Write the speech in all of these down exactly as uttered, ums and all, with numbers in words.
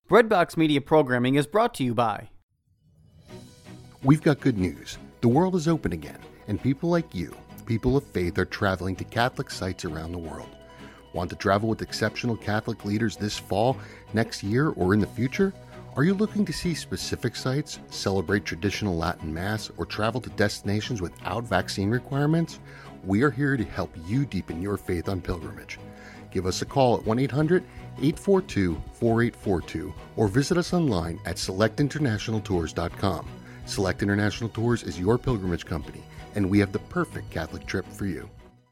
Breadbox Media Programming is brought to you by... We've got good news. The world is open again, and people like you, people of faith, are traveling to Catholic sites around the world. Want to travel with exceptional Catholic leaders this fall, next year, or in the future? Are you looking to see specific sites, celebrate traditional Latin Mass, or travel to destinations without vaccine requirements? We are here to help you deepen your faith on pilgrimage. Give us a call at one eight hundred, eight four two, four eight four two or visit us online at select international tours dot com. Select International Tours is your pilgrimage company, and we have the perfect Catholic trip for you.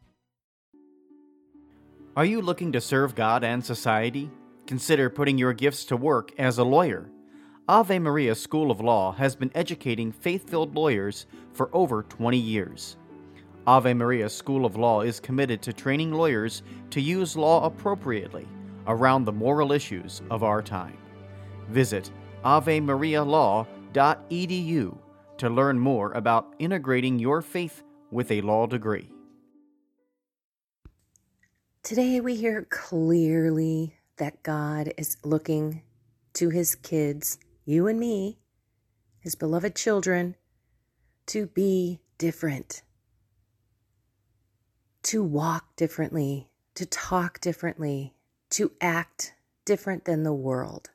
Are you looking to serve God and society? Consider putting your gifts to work as a lawyer. Ave Maria School of Law has been educating faith-filled lawyers for over twenty years. Ave Maria School of Law is committed to training lawyers to use law appropriately around the moral issues of our time. Visit ave maria law dot e d u to learn more about integrating your faith with a law degree. Today we hear clearly that God is looking to his kids, you and me, his beloved children, to be different, to walk differently, to talk differently, to act different than the world.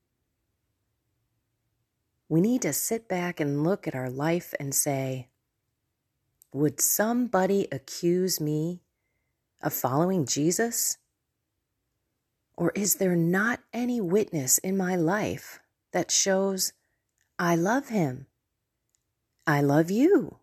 We need to sit back and look at our life and say, would somebody accuse me of following Jesus? Or is there not any witness in my life that shows I love him? I love you.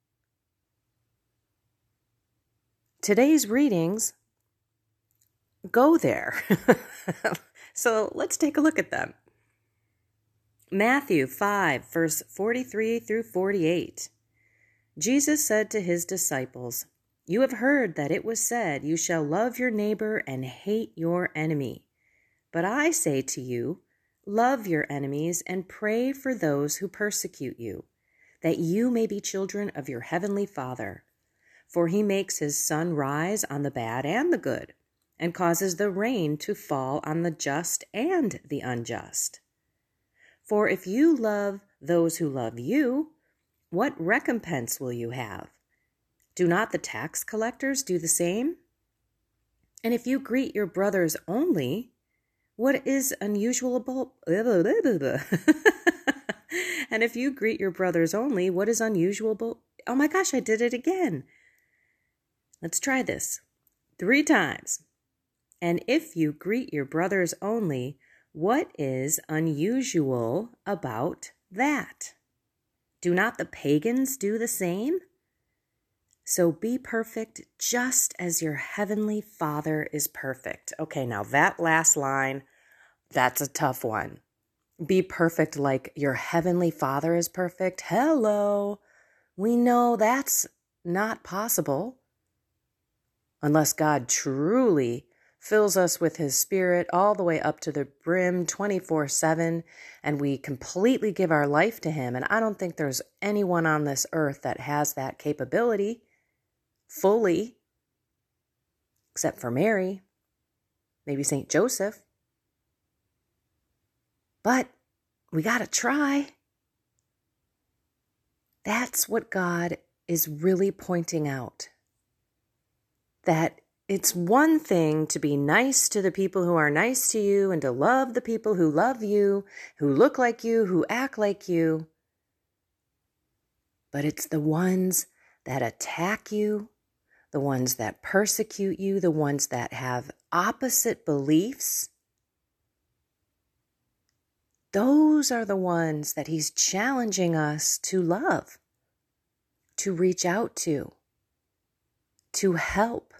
Today's readings go there. So let's take a look at them. Matthew five, verse forty-three through forty-eight. Jesus said to his disciples, "You have heard that it was said, 'You shall love your neighbor and hate your enemy.' But I say to you, love your enemies and pray for those who persecute you, that you may be children of your heavenly Father. For he makes his sun rise on the bad and the good, and causes the rain to fall on the just and the unjust. For if you love those who love you, what recompense will you have? Do not the tax collectors do the same? And if you greet your brothers only, what is unusual about... And if you greet your brothers only, what is unusual about... Oh my gosh, I did it again. Let's try this. Three times. And if you greet your brothers only, what is unusual about that? Do not the pagans do the same? So be perfect just as your heavenly Father is perfect." Okay, now that last line, that's a tough one. Be perfect like your heavenly Father is perfect. Hello. We know that's not possible unless God truly fills us with his Spirit all the way up to the brim twenty-four seven, and we completely give our life to him. And I don't think there's anyone on this earth that has that capability fully, except for Mary, maybe Saint Joseph. But we got to try. That's what God is really pointing out. That it's one thing to be nice to the people who are nice to you and to love the people who love you, who look like you, who act like you. But it's the ones that attack you, the ones that persecute you, the ones that have opposite beliefs. Those are the ones that he's challenging us to love, to reach out to, to help.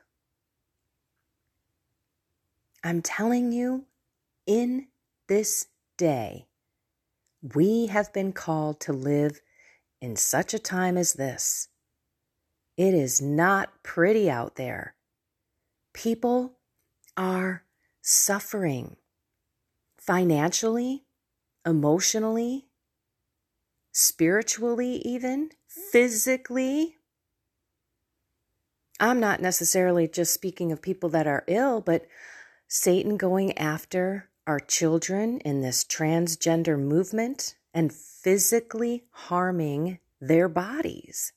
I'm telling you, in this day, we have been called to live in such a time as this. It is not pretty out there. People are suffering financially, emotionally, spiritually even, physically. I'm not necessarily just speaking of people that are ill, but Satan going after our children in this transgender movement and physically harming their bodies.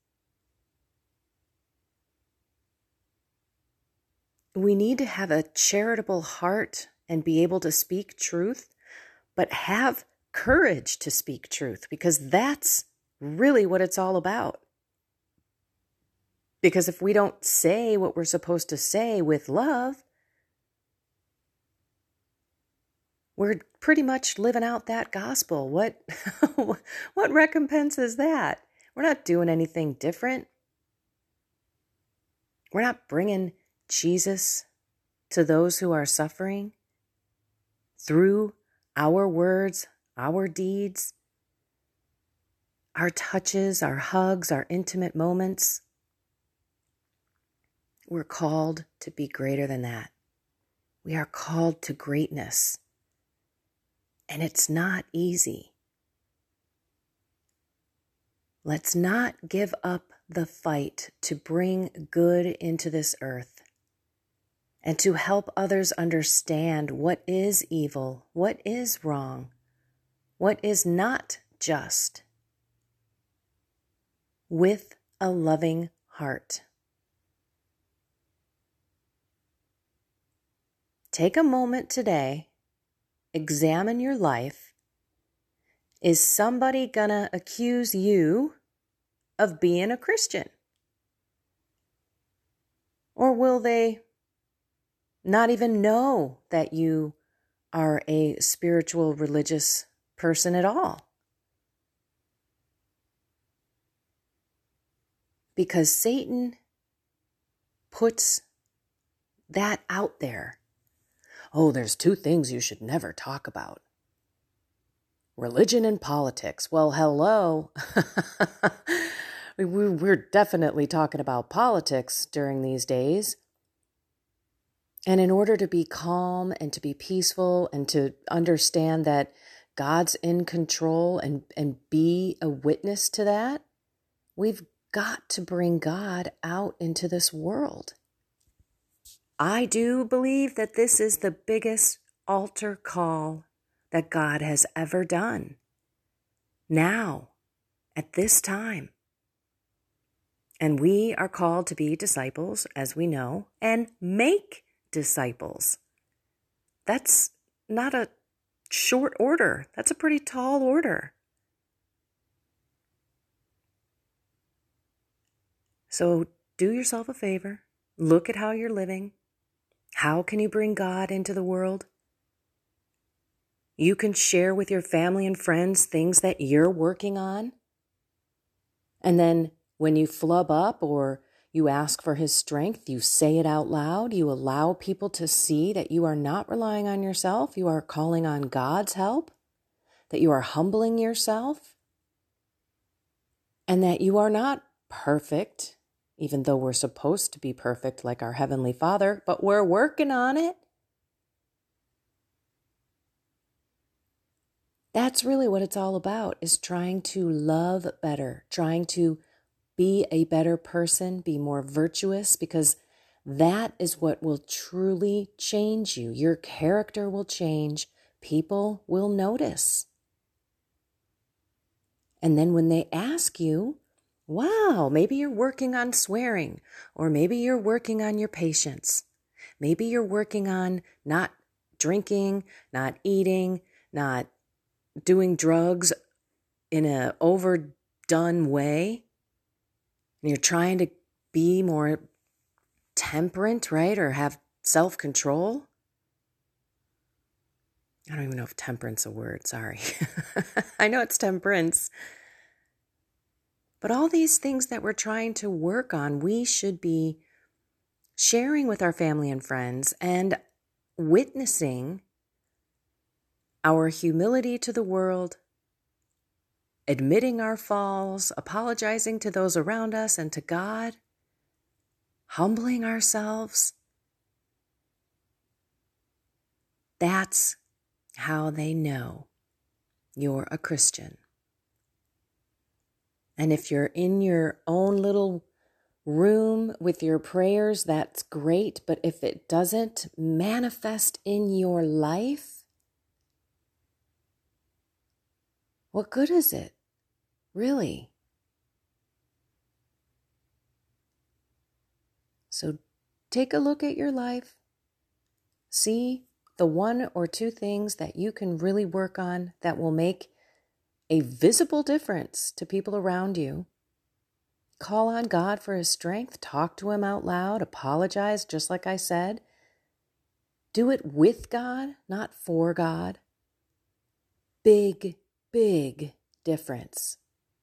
We need to have a charitable heart and be able to speak truth, but have courage to speak truth, because that's really what it's all about. Because if we don't say what we're supposed to say with love, we're pretty much living out that gospel. What, what recompense is that? We're not doing anything different. We're not bringing Jesus to those who are suffering through our words, our deeds, our touches, our hugs, our intimate moments. We're called to be greater than that. We are called to greatness. And it's not easy. Let's not give up the fight to bring good into this earth and to help others understand what is evil, what is wrong, what is not just, with a loving heart. Take a moment today, examine your life. Is somebody gonna accuse you of being a Christian? Or will they not even know that you are a spiritual, religious person at all? Because Satan puts that out there. Oh, there's two things you should never talk about. Religion and politics. Well, hello. We're definitely talking about politics during these days. And in order to be calm and to be peaceful and to understand that God's in control and, and be a witness to that, we've got to bring God out into this world. I do believe that this is the biggest altar call that God has ever done. Now, at this time. And we are called to be disciples, as we know, and make disciples. That's not a short order. That's a pretty tall order. So do yourself a favor. Look at how you're living. How can you bring God into the world? You can share with your family and friends things that you're working on. And then when you flub up or you ask for his strength, you say it out loud. You allow people to see that you are not relying on yourself. You are calling on God's help, that you are humbling yourself, and that you are not perfect, even though we're supposed to be perfect like our Heavenly Father, but we're working on it. That's really what it's all about, is trying to love better, trying to be a better person, be more virtuous, because that is what will truly change you. Your character will change. People will notice. And then when they ask you, wow, maybe you're working on swearing, or maybe you're working on your patience. Maybe you're working on not drinking, not eating, not doing drugs in an overdone way. And you're trying to be more temperate, right? Or have self-control. I don't even know if temperance is a word, sorry. I know it's temperance. But all these things that we're trying to work on, we should be sharing with our family and friends and witnessing our humility to the world, admitting our falls, apologizing to those around us and to God, humbling ourselves. That's how they know you're a Christian. And if you're in your own little room with your prayers, that's great. But if it doesn't manifest in your life, What good is it? Really? So take a look at your life. See the one or two things that you can really work on that will make a visible difference to people around you. Call on God for his strength. Talk to him out loud. Apologize, just like I said. Do it with God, not for God. Big, big difference.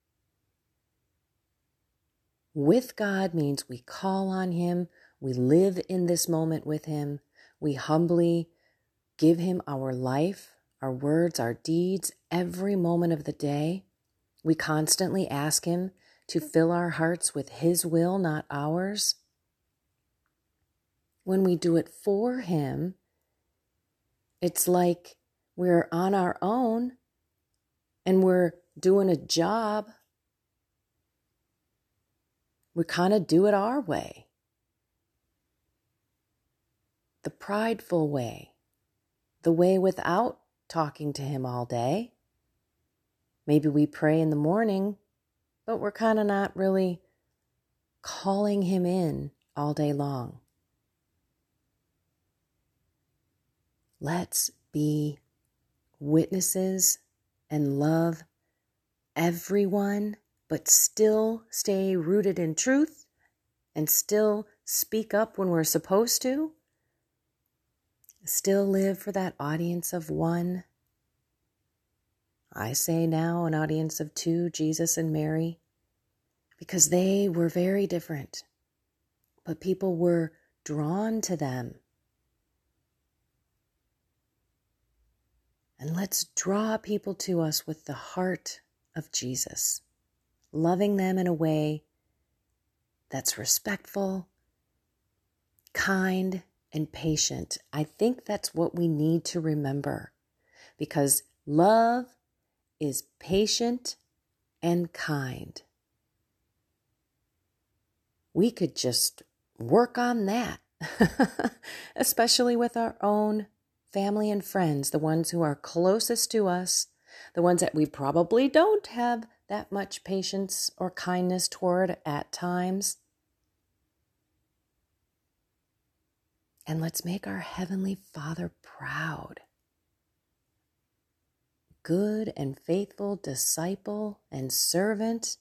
With God means we call on him. We live in this moment with him. We humbly give him our life, our words, our deeds, every moment of the day. We constantly ask him to fill our hearts with his will, not ours. When we do it for him, it's like we're on our own and we're doing a job. We kind of do it our way. The prideful way. The way without talking to him all day. Maybe we pray in the morning, but we're kind of not really calling him in all day long. Let's be witnesses and love everyone, but still stay rooted in truth and still speak up when we're supposed to. Still live for that audience of one. I say now an audience of two, Jesus and Mary, because they were very different, but people were drawn to them. And let's draw people to us with the heart of Jesus, loving them in a way that's respectful, kind, and patient. I think that's what we need to remember, because love is patient and kind. We could just work on that, especially with our own family and friends, the ones who are closest to us, the ones that we probably don't have that much patience or kindness toward at times. And let's make our Heavenly Father proud. Good and faithful disciple and servant.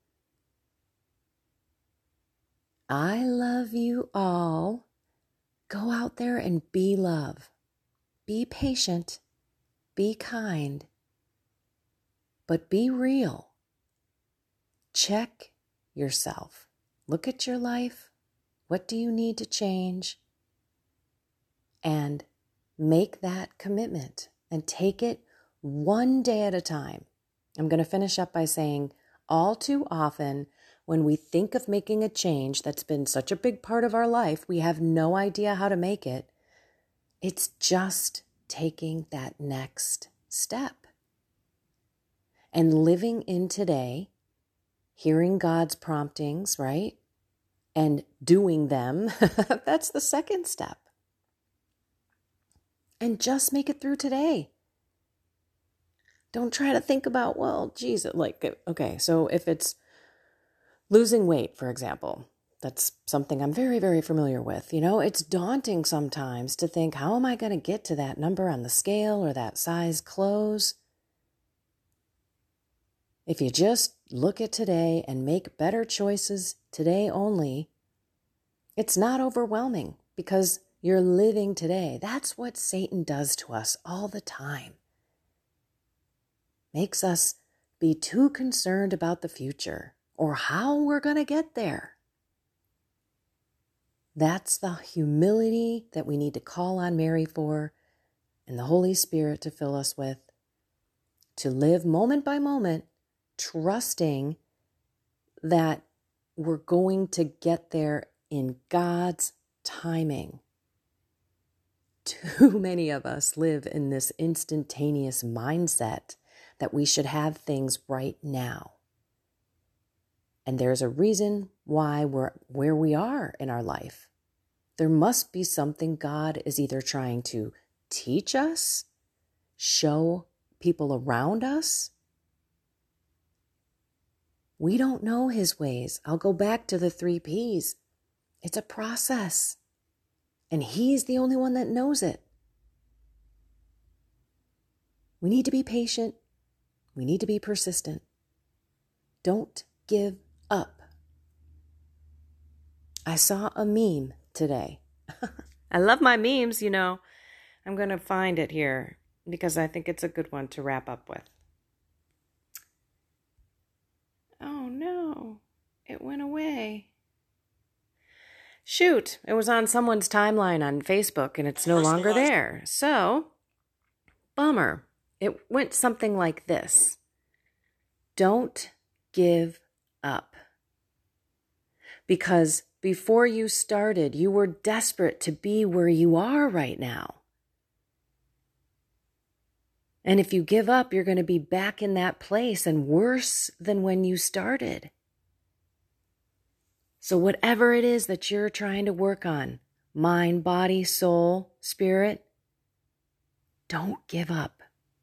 I love you all. Go out there and be love. Be patient. Be kind. But be real. Check yourself. Look at your life. What do you need to change? And make that commitment and take it one day at a time. I'm going to finish up by saying, all too often, when we think of making a change that's been such a big part of our life, we have no idea how to make it. It's just taking that next step. And living in today, hearing God's promptings, right? And doing them, that's the second step. And just make it through today. Don't try to think about, well, geez, like, okay, so if it's losing weight, for example, that's something I'm very, very familiar with. You know, it's daunting sometimes to think, how am I going to get to that number on the scale or that size clothes? If you just look at today and make better choices today only, it's not overwhelming because you're living today. That's what Satan does to us all the time. Makes us be too concerned about the future or how we're going to get there. That's the humility that we need to call on Mary for and the Holy Spirit to fill us with, to live moment by moment, trusting that we're going to get there in God's timing. Too many of us live in this instantaneous mindset that we should have things right now. And there's a reason why we're where we are in our life. There must be something God is either trying to teach us, show people around us, We don't know his ways. I'll go back to the three P's. It's a process. And he's the only one that knows it. We need to be patient. We need to be persistent. Don't give up. I saw a meme today. I love my memes, you know. I'm going to find it here because I think it's a good one to wrap up with. Oh no, it went away. Shoot, it was on someone's timeline on Facebook and it's no longer there. So, bummer. It went something like this. Don't give up. Because before you started, you were desperate to be where you are right now. And if you give up, you're going to be back in that place and worse than when you started. So whatever it is that you're trying to work on, mind, body, soul, spirit, don't give up.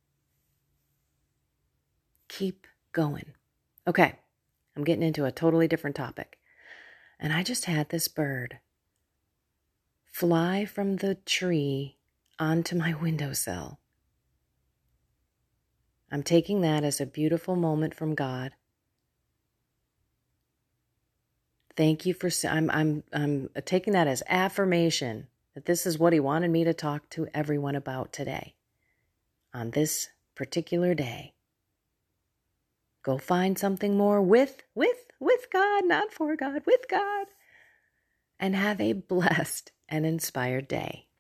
Keep going. Okay, I'm getting into a totally different topic. And I just had this bird fly from the tree onto my windowsill. I'm taking that as a beautiful moment from God. Thank you for, I'm, I'm, I'm taking that as affirmation that this is what he wanted me to talk to everyone about today, on this particular day. Go find something more with, with, with God, not for God, with God, and have a blessed and inspired day.